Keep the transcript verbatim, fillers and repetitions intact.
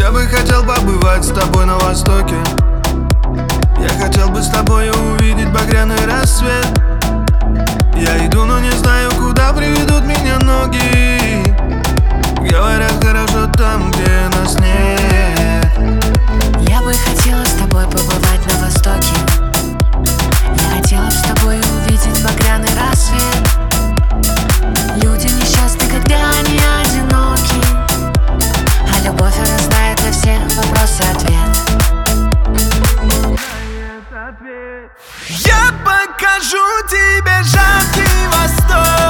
Я бы хотел побывать с тобой на востоке. Я хотел бы с тобой увидеть багряный рассвет. Я иду, но не знаю, куда приведут меня ноги. Говорят, хорошо там, где нас нет. Я бы хотела с тобой побывать на востоке. Я хотела бы с тобой увидеть багряный рассвет. Люди несчастны, когда они одиноки, а любовь, она знает на все вопросы ответ. Я покажу тебе жаркий восток.